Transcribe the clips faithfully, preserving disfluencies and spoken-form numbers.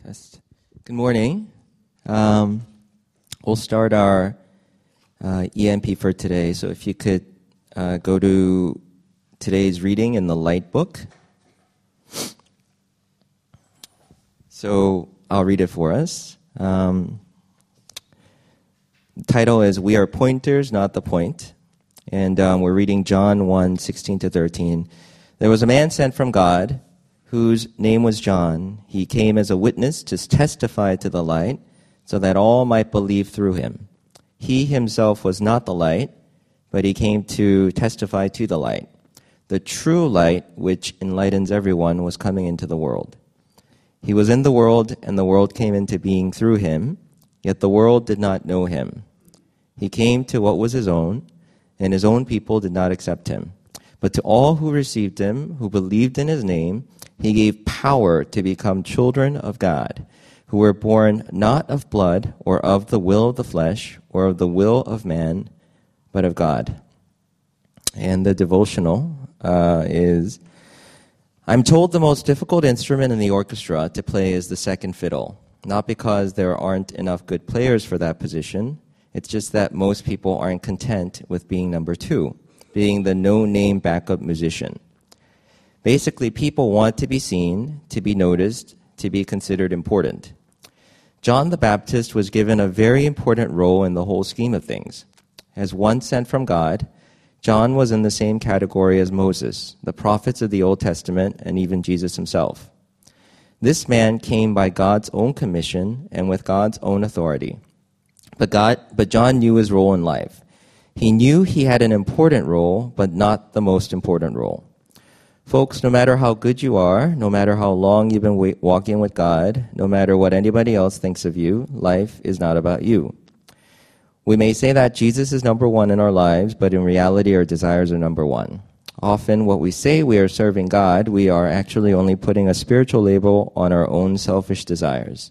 Test. Good morning. Um, we'll start our uh, E M P for today. So if you could uh, go to today's reading in the Light Book. So I'll read it for us. Um, the title is "We Are Pointers, Not the Point," and um, we're reading John one sixteen to thirteen. There was a man sent from God, whose name was John. He came as a witness to testify to the light, so that all might believe through him. He himself was not the light, but he came to testify to the light. The true light, which enlightens everyone, was coming into the world. He was in the world, and the world came into being through him, yet the world did not know him. He came to what was his own, and his own people did not accept him. But to all who received him, who believed in his name, he gave power to become children of God, who were born not of blood, or of the will of the flesh, or of the will of man, but of God. And the devotional uh, is, I'm told the most difficult instrument in the orchestra to play is the second fiddle. Not because there aren't enough good players for that position. It's just that most people aren't content with being number two, being the no-name backup musician. Basically, people want to be seen, to be noticed, to be considered important. John the Baptist was given a very important role in the whole scheme of things. As one sent from God, John was in the same category as Moses, the prophets of the Old Testament, and even Jesus himself. This man came by God's own commission and with God's own authority. But God, but John knew his role in life. He knew he had an important role, but not the most important role. Folks, no matter how good you are, no matter how long you've been wa- walking with God, no matter what anybody else thinks of you, life is not about you. We may say that Jesus is number one in our lives, but in reality our desires are number one. Often what we say we are serving God, we are actually only putting a spiritual label on our own selfish desires.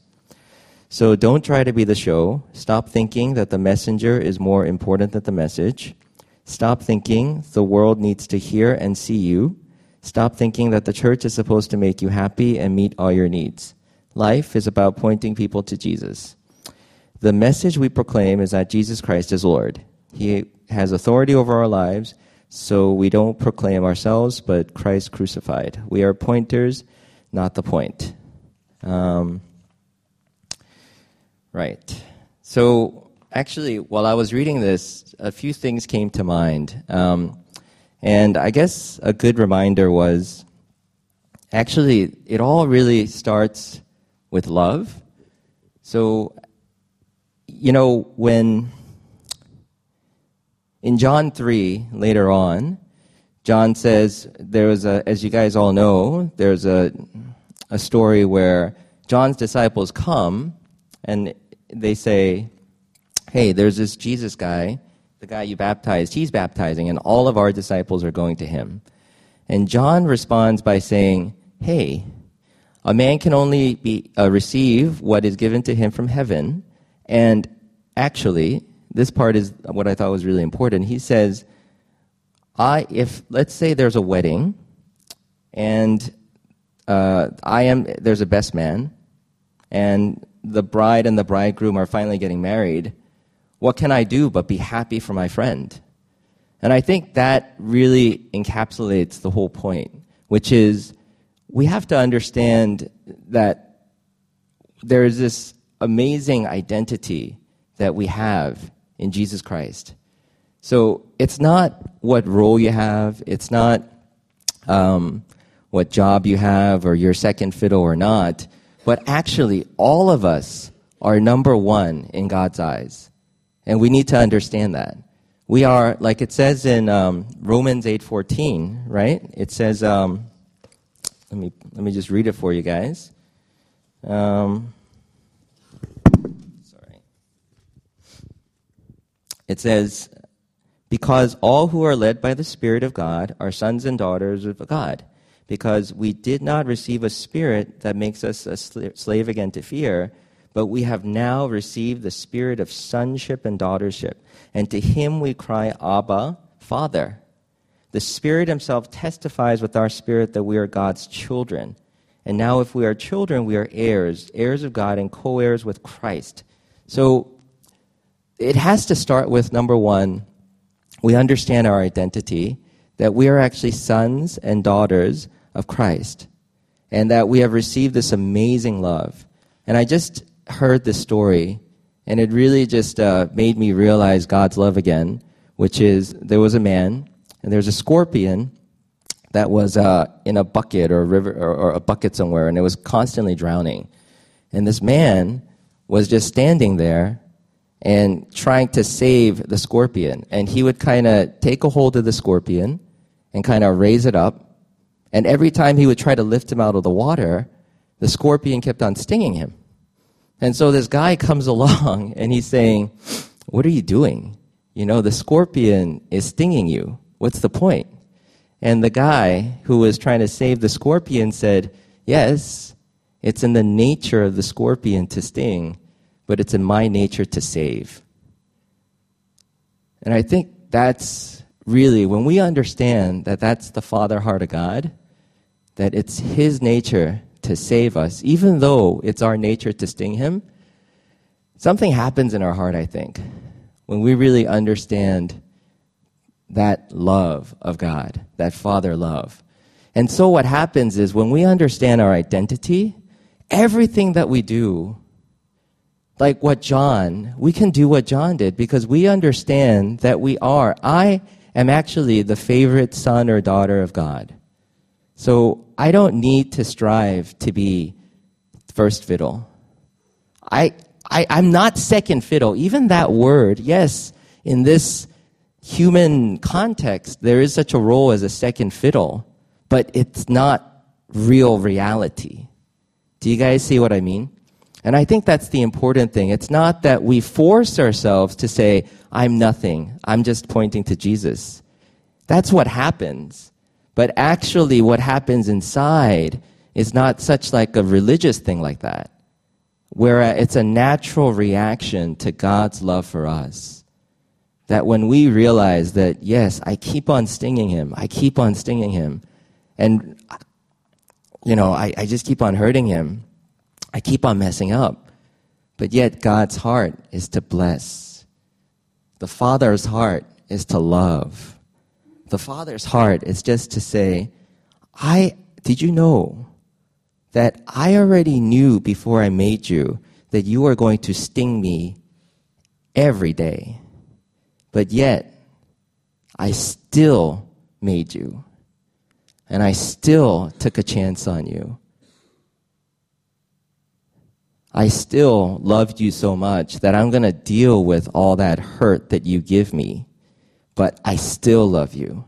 So don't try to be the show. Stop thinking that the messenger is more important than the message. Stop thinking the world needs to hear and see you. Stop thinking that the church is supposed to make you happy and meet all your needs. Life is about pointing people to Jesus. The message we proclaim is that Jesus Christ is Lord. He has authority over our lives, so we don't proclaim ourselves, but Christ crucified. We are pointers, not the point. Um, right. So actually, while I was reading this, a few things came to mind. Um, And I guess a good reminder was, actually, it all really starts with love. So, you know, when in John three, later on, John says there was a, as you guys all know, there's a, a story where John's disciples come and they say, hey, there's this Jesus guy, the guy you baptized, he's baptizing, and all of our disciples are going to him. And John responds by saying, hey, a man can only be uh, receive what is given to him from heaven. And actually, this part is what I thought was really important. He says, I, if, let's say there's a wedding, and uh, I am, there's a best man, and the bride and the bridegroom are finally getting married, what can I do but be happy for my friend? And I think that really encapsulates the whole point, which is we have to understand that there is this amazing identity that we have in Jesus Christ. So it's not what role you have, it's not um, what job you have or your second fiddle or not, but actually all of us are number one in God's eyes. And we need to understand that. We are, like it says in um, Romans eight fourteen, right? It says, um, let me let me just read it for you guys. Um, sorry. It says, because all who are led by the Spirit of God are sons and daughters of God. Because we did not receive a spirit that makes us a slave again to fear, but we have now received the spirit of sonship and daughtership. And to him we cry, Abba, Father. The Spirit himself testifies with our spirit that we are God's children. And now if we are children, we are heirs, heirs of God and co-heirs with Christ. So it has to start with, number one, we understand our identity, that we are actually sons and daughters of Christ, and that we have received this amazing love. And I just heard this story, and it really just uh, made me realize God's love again, which is there was a man, and there's a scorpion that was uh, in a bucket or a river or, or a bucket somewhere, and it was constantly drowning. And this man was just standing there and trying to save the scorpion. And he would kind of take a hold of the scorpion and kind of raise it up. And every time he would try to lift him out of the water, the scorpion kept on stinging him. And so this guy comes along and he's saying, "What are you doing? You know, the scorpion is stinging you. What's the point?" And the guy who was trying to save the scorpion said, "Yes, it's in the nature of the scorpion to sting, but it's in my nature to save." And I think that's really, when we understand that that's the Father heart of God, that it's His nature to save us, even though it's our nature to sting Him, something happens in our heart, I think, when we really understand that love of God, that Father love. And so what happens is when we understand our identity, everything that we do, like what John, we can do what John did because we understand that we are. I am actually the favorite son or daughter of God. So I don't need to strive to be first fiddle. I, I, I'm not second fiddle. Even that word, yes, in this human context, there is such a role as a second fiddle, but it's not real reality. Do you guys see what I mean? And I think that's the important thing. It's not that we force ourselves to say, "I'm nothing. I'm just pointing to Jesus." That's what happens. But actually what happens inside is not such like a religious thing like that, where it's a natural reaction to God's love for us. That when we realize that, yes, I keep on stinging him, I keep on stinging him, and, you know, I, I just keep on hurting him, I keep on messing up, but yet God's heart is to bless. The Father's heart is to love. The Father's heart is just to say, I, did you know that I already knew before I made you that you are going to sting me every day? But yet, I still made you. And I still took a chance on you. I still loved you so much that I'm going to deal with all that hurt that you give me. But I still love you.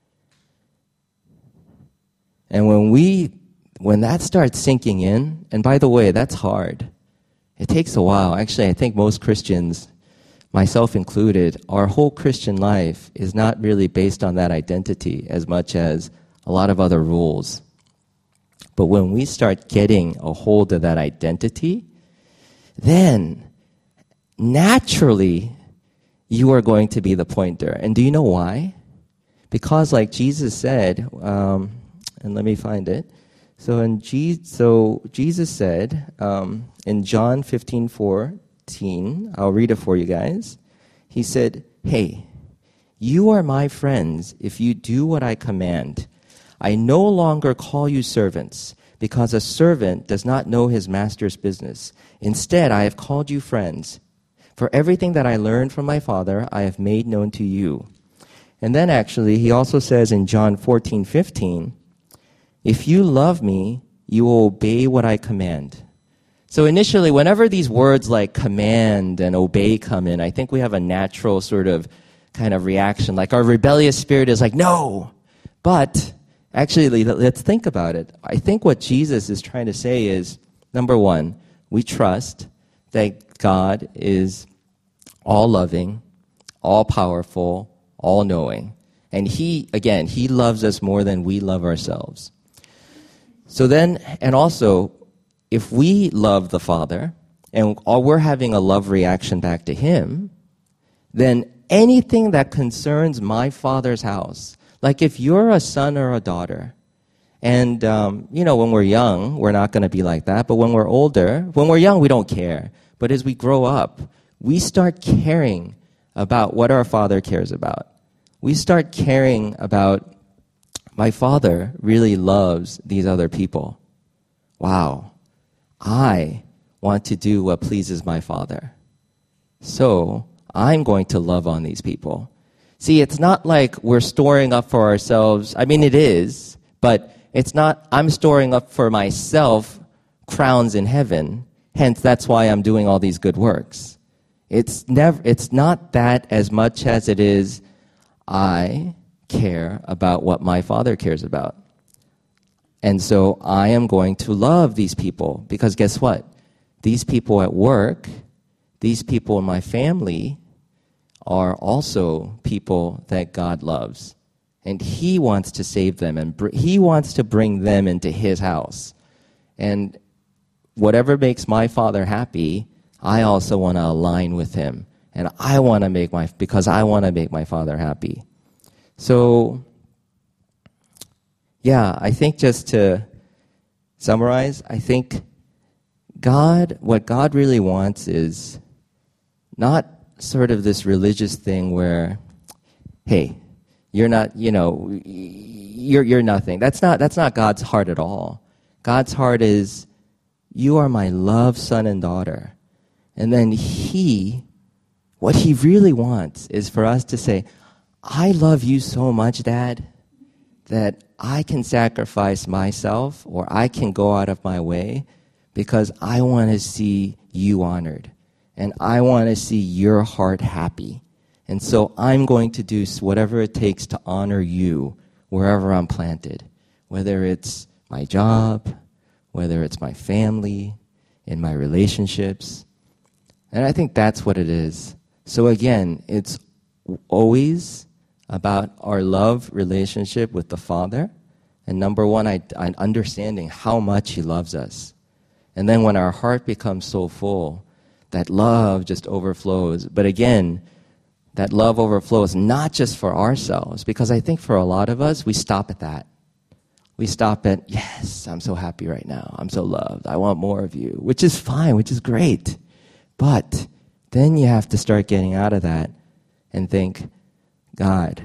And when we, when that starts sinking in, and by the way, that's hard. It takes a while. Actually, I think most Christians, myself included, our whole Christian life is not really based on that identity as much as a lot of other rules. But when we start getting a hold of that identity, then naturally you are going to be the pointer. And do you know why? Because like Jesus said, um, and let me find it. So in Je- so Jesus said um, in John fifteen fourteen, I'll read it for you guys. He said, "Hey, you are my friends if you do what I command. I no longer call you servants, because a servant does not know his master's business. Instead, I have called you friends. For everything that I learned from my Father, I have made known to you." And then actually, he also says in John fourteen fifteen, "If you love me, you will obey what I command." So initially, whenever these words like command and obey come in, I think we have a natural sort of kind of reaction. Like our rebellious spirit is like, no. But actually, let's think about it. I think what Jesus is trying to say is, number one, we trust that God is all-loving, all-powerful, all-knowing. And He, again, He loves us more than we love ourselves. So then, and also, if we love the Father, and we're having a love reaction back to Him, then anything that concerns my Father's house, like if you're a son or a daughter, And, um, you know, when we're young, we're not going to be like that. But when we're older, when we're young, we don't care. But as we grow up, we start caring about what our Father cares about. We start caring about, my Father really loves these other people. Wow. I want to do what pleases my Father. So I'm going to love on these people. See, it's not like we're storing up for ourselves. I mean, it is, but it's not, I'm storing up for myself crowns in heaven. Hence, that's why I'm doing all these good works. It's never, it's not that as much as it is, I care about what my Father cares about. And so I am going to love these people because guess what? These people at work, these people in my family are also people that God loves. And He wants to save them, and br- He wants to bring them into His house. And whatever makes my Father happy, I also want to align with Him. And I want to make my, because I want to make my Father happy. So, yeah, I think just to summarize, I think God, what God really wants is not sort of this religious thing where, hey, you're not, you know, you're you're nothing. That's not that's not God's heart at all. God's heart is, you are my loved son and daughter. And then He, what He really wants is for us to say, I love you so much, Dad, that I can sacrifice myself or I can go out of my way because I want to see you honored. And I want to see your heart happy. And so I'm going to do whatever it takes to honor you wherever I'm planted, whether it's my job, whether it's my family, in my relationships. And I think that's what it is. So again, it's always about our love relationship with the Father. And number one, I, I understanding how much He loves us. And then when our heart becomes so full, that love just overflows. But again, that love overflows not just for ourselves, because I think for a lot of us, we stop at that. We stop at, yes, I'm so happy right now. I'm so loved. I want more of you, which is fine, which is great. But then you have to start getting out of that and think, God,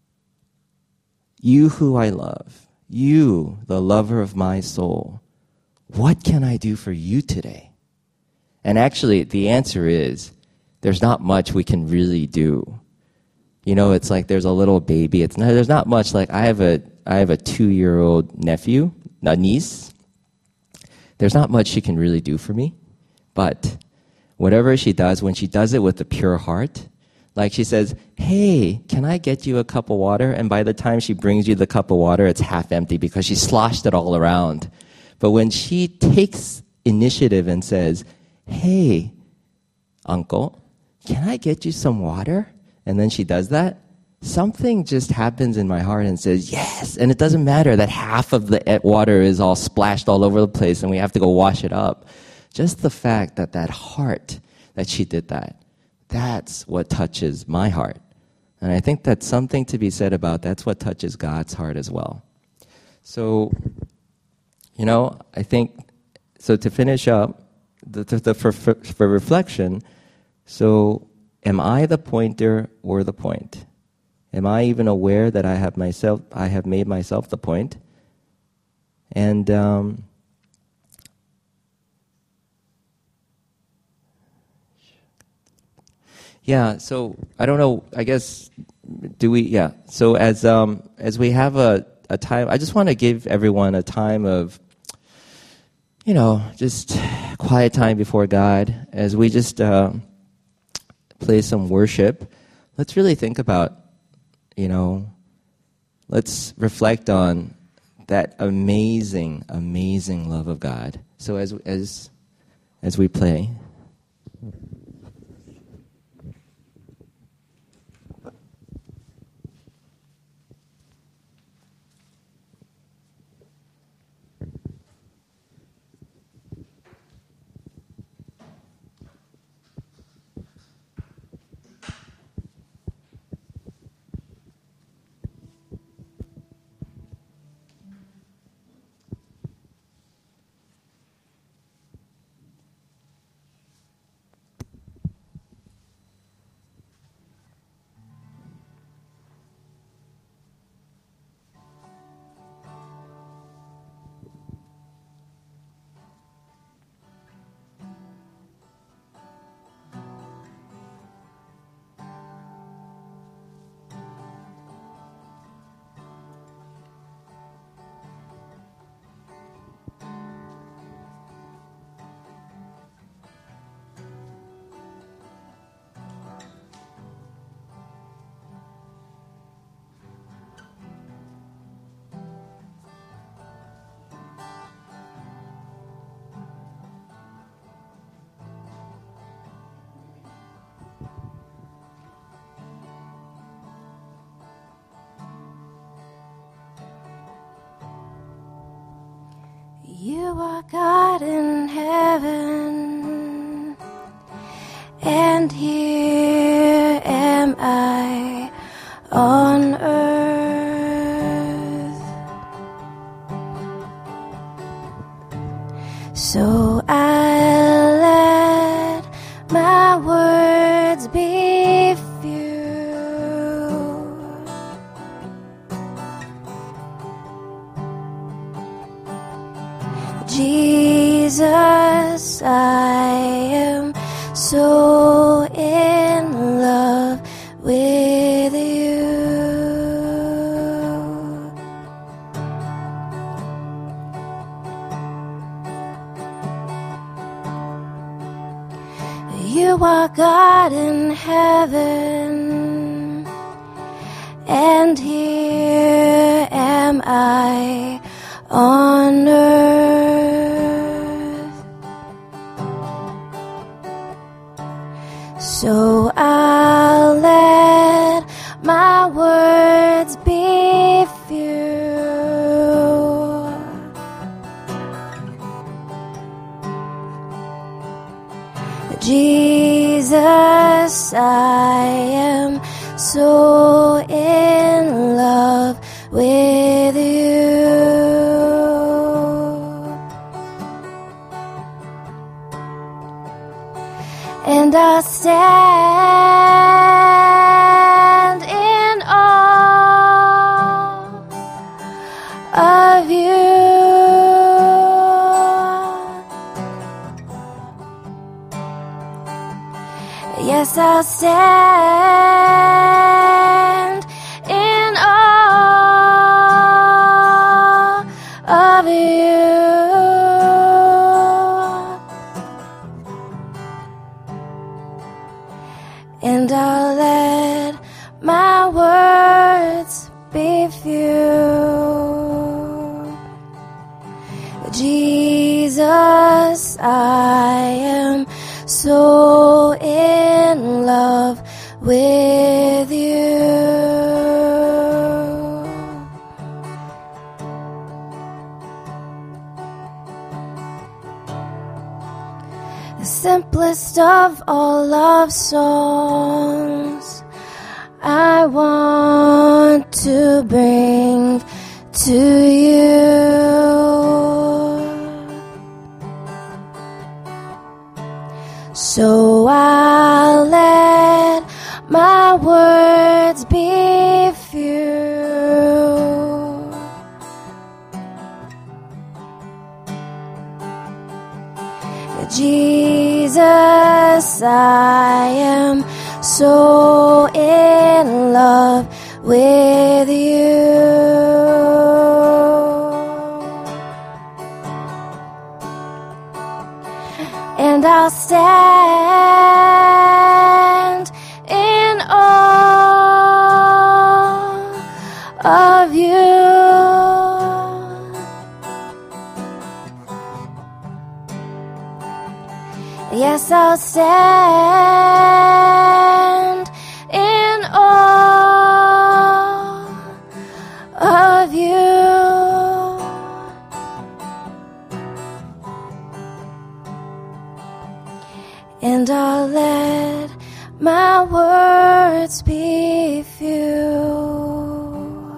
you who I love, you, the lover of my soul, what can I do for you today? And actually, the answer is, there's not much we can really do. You know, it's like there's a little baby. It's not, there's not much. Like I have a I have a two-year-old nephew, a niece. There's not much she can really do for me, but whatever she does, when she does it with a pure heart, like she says, "Hey, can I get you a cup of water?" And by the time she brings you the cup of water, it's half empty because she sloshed it all around. But when she takes initiative and says, "Hey, Uncle, can I get you some water?" And then she does that, something just happens in my heart and says, yes. And it doesn't matter that half of the water is all splashed all over the place and we have to go wash it up. Just the fact that that heart, that she did that, that's what touches my heart. And I think that's something to be said about, that's what touches God's heart as well. So, you know, I think, so to finish up, the, the, the for, for, for reflection, so am I the pointer or the point? Am I even aware that I have myself? I have made myself the point? And um, yeah. So I don't know. I guess do we? Yeah. So as um, as we have a, a time, I just want to give everyone a time of, you know, just quiet time before God as we just. Uh, play some worship, let's really think about, you know, let's reflect on that amazing, amazing love of God. So as as as we play. and here am I on earth. So I let my words be few. Jesus, I am so in love with you. You are God in heaven, and here am I on earth. So I'll let my words be few. Jesus, I am so in love with you. And I'll stand in awe of you. Yes, I'll stand in awe of you. And I'll let my words be few. Jesus, I am so in love with you. The simplest of all love songs I want to bring to you. So I'll let my words be few. Jesus, I am so in love with you. And I'll stand in awe of you. Yes, I'll stand in awe of you. And I'll let my words be few.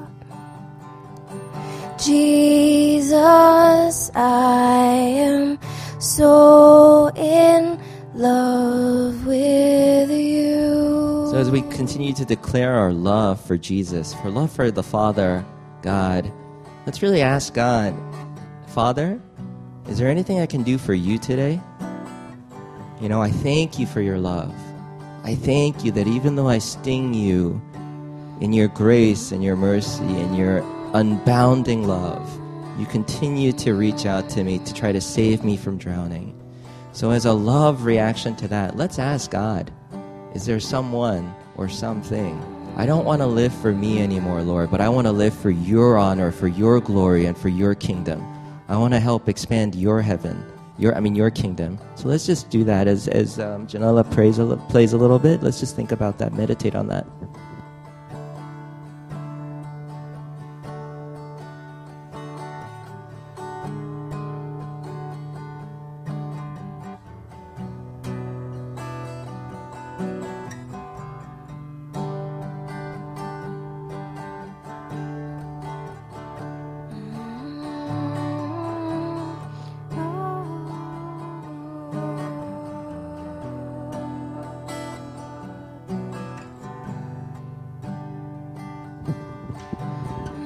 Jesus, I am so in love with you. So as we continue to declare our love for Jesus, for love for the Father, God, let's really ask God, Father, is there anything I can do for you today? You know, I thank you for your love. I thank you that even though I sting you in your grace and your mercy and your unbounding love, you continue to reach out to me to try to save me from drowning. So as a love reaction to that, let's ask God, is there someone or something? I don't want to live for me anymore, Lord, but I want to live for your honor, for your glory, and for your kingdom. I want to help expand your heaven, your I mean your kingdom. So let's just do that as as um, Janella prays a li- plays a little bit. Let's just think about that, meditate on that.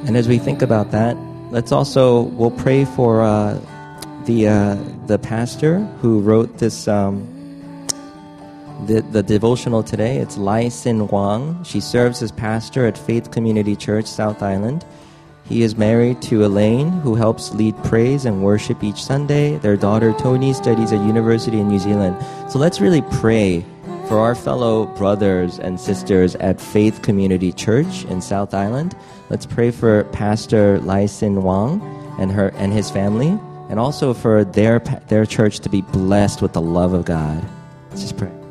And as we think about that, let's also, we'll pray for uh, the uh, the pastor who wrote this, um, the, the devotional today. It's Lai Sin Wang. She serves as pastor at Faith Community Church, South Island. He is married to Elaine, who helps lead praise and worship each Sunday. Their daughter, Tony, studies at university in New Zealand. So let's really pray for our fellow brothers and sisters at Faith Community Church in South Island. Let's pray for Pastor Lai Sin Wang and her and his family, and also for their their church to be blessed with the love of God. Let's just pray.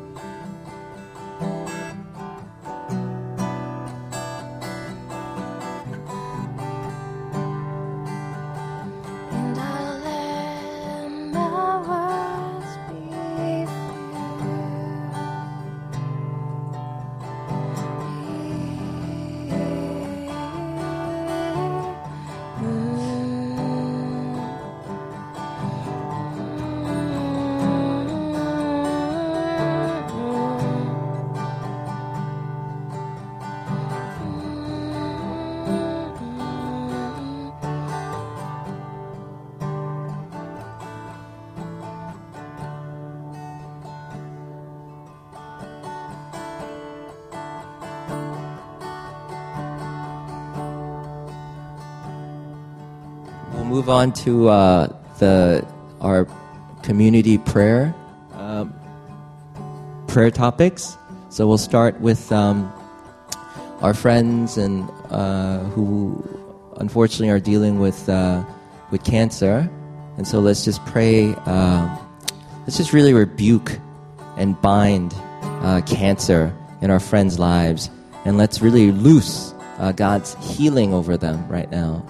Move on to uh, the our community prayer um, prayer topics. So we'll start with um, our friends and uh, who unfortunately are dealing with uh, with cancer, and so let's just pray. Uh, let's just really rebuke and bind uh, cancer in our friends' lives, and let's really loose uh, God's healing over them right now.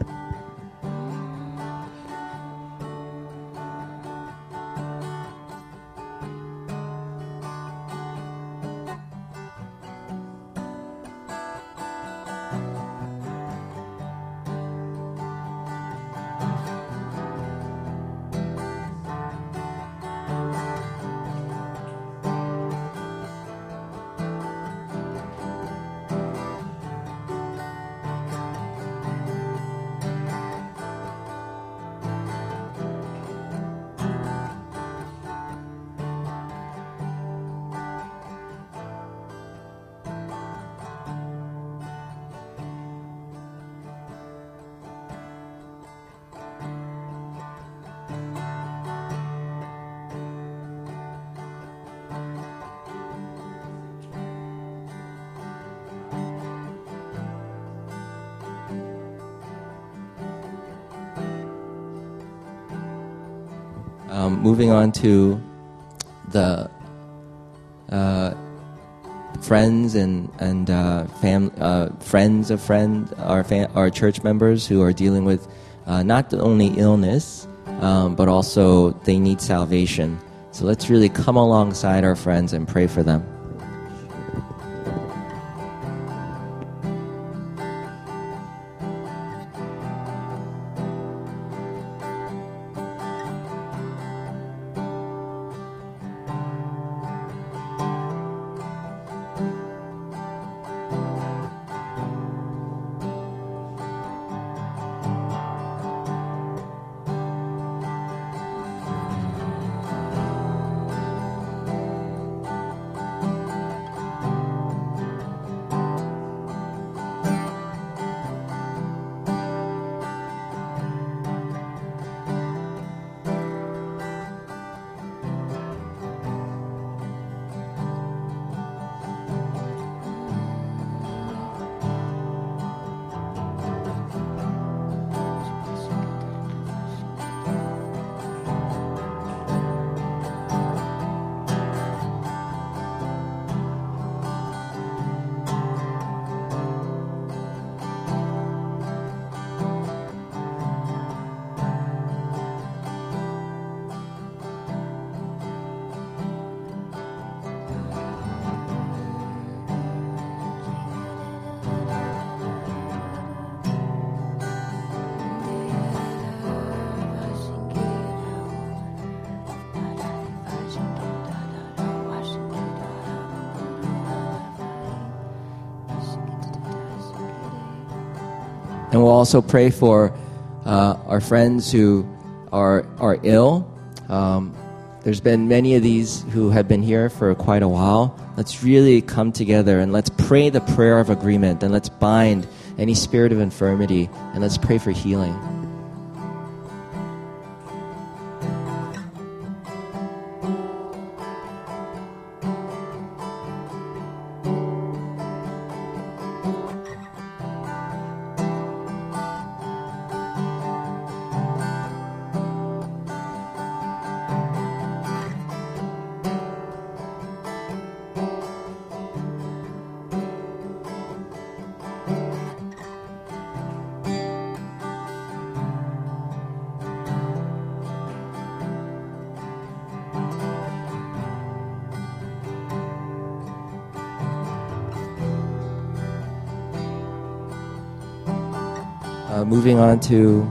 Um, moving on to the uh, friends and and uh, fam uh, friends of friends, our fam our church members who are dealing with uh, not only illness, um, but also they need salvation. So let's really come alongside our friends and pray for them. we'll also pray for uh, our friends who are are ill. Um, there's been many of these who have been here for quite a while. Let's really come together and let's pray the prayer of agreement, and let's bind any spirit of infirmity, and let's pray for healing. Uh, moving on to,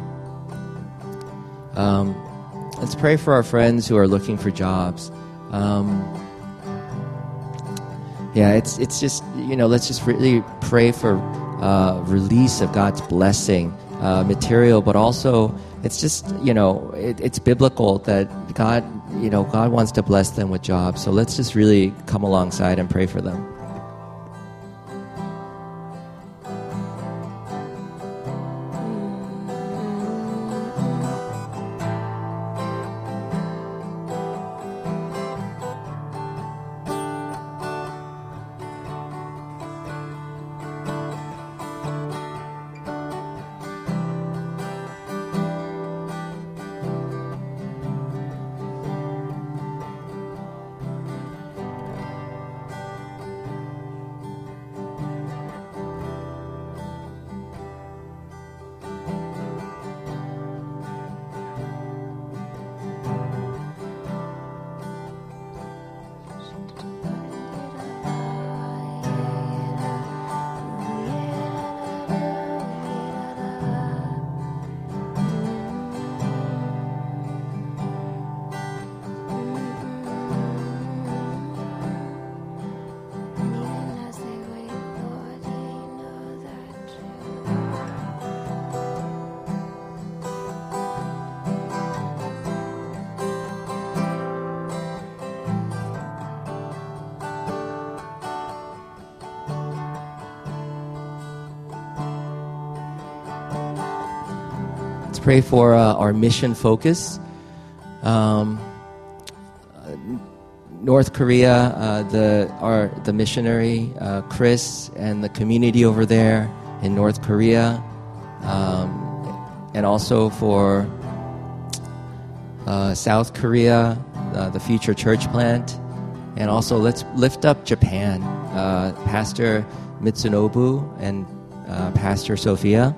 um, let's pray for our friends who are looking for jobs. Um, yeah, it's it's just, you know, let's just really pray for uh, release of God's blessing, uh, material, but also it's just, you know, it, it's biblical that God, you know, God wants to bless them with jobs. So let's just really come alongside and pray for them. Pray for uh, our mission focus. Um, North Korea, uh, the our the missionary uh, Chris and the community over there in North Korea, um, and also for uh, South Korea, uh, the future church plant, and also let's lift up Japan, uh, Pastor Mitsunobu and uh, Pastor Sophia.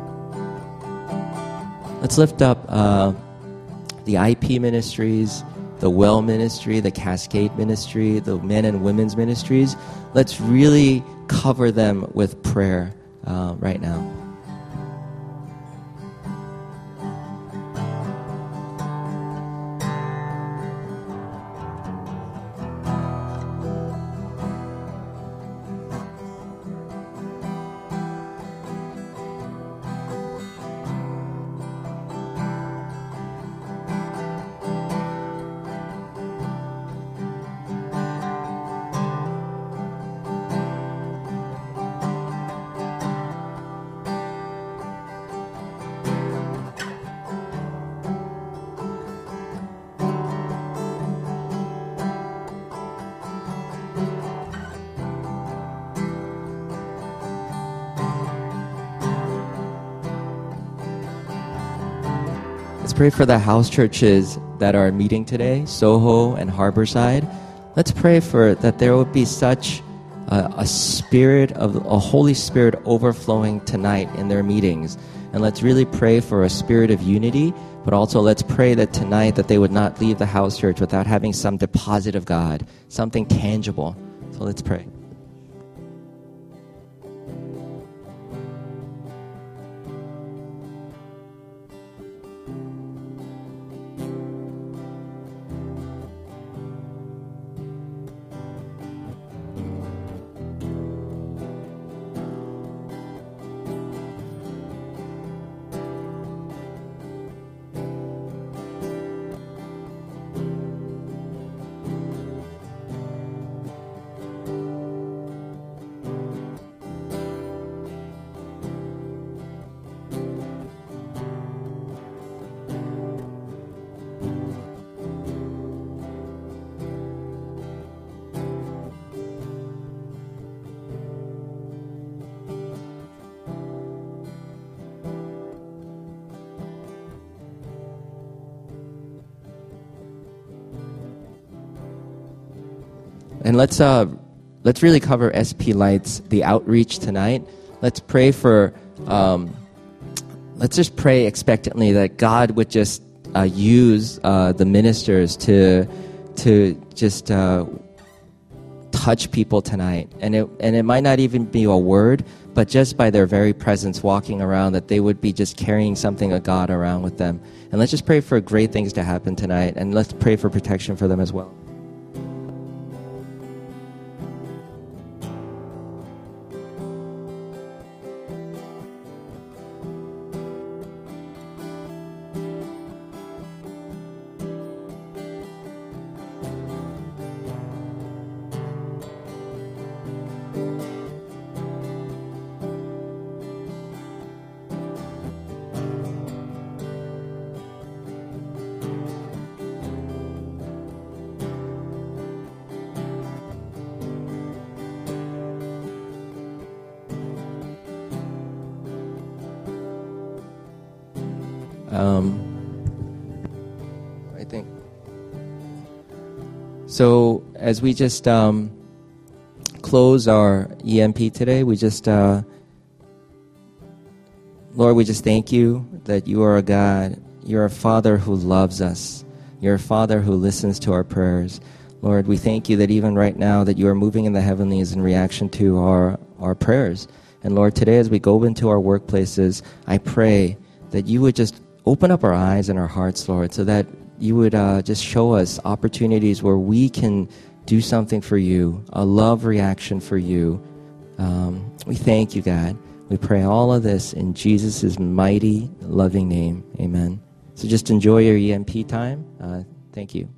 Let's lift up uh, the I P ministries the Well Ministry, the Cascade Ministry, the men and women's ministries. Let's really cover them with prayer uh, right now. Let's pray for the house churches that are meeting today, Soho and Harborside. Let's pray for that there would be such a, a spirit of a Holy Spirit overflowing tonight in their meetings. And let's really pray for a spirit of unity, but also let's pray that tonight that they would not leave the house church without having some deposit of God, something tangible. So let's pray. And let's uh, let's really cover S P Lights, the outreach tonight. Let's pray for, um, let's just pray expectantly that God would just uh, use uh, the ministers to to just uh, touch people tonight. And it and it might not even be a word, but just by their very presence walking around, that they would be just carrying something of God around with them. And let's just pray for great things to happen tonight. And let's pray for protection for them as well. Um, I think so. As we just um, close our E M P today, we just, uh, Lord, we just thank you that you are a God. You're a Father who loves us. You're a Father who listens to our prayers. Lord, we thank you that even right now that you are moving in the heavenlies in reaction to our, our prayers. And Lord, today as we go into our workplaces, I pray that you would just open up our eyes and our hearts, Lord, so that you would uh, just show us opportunities where we can do something for you, a love reaction for you. Um, we thank you, God. We pray all of this in Jesus' mighty, loving name. Amen. So just enjoy your E M P time. Uh, thank you.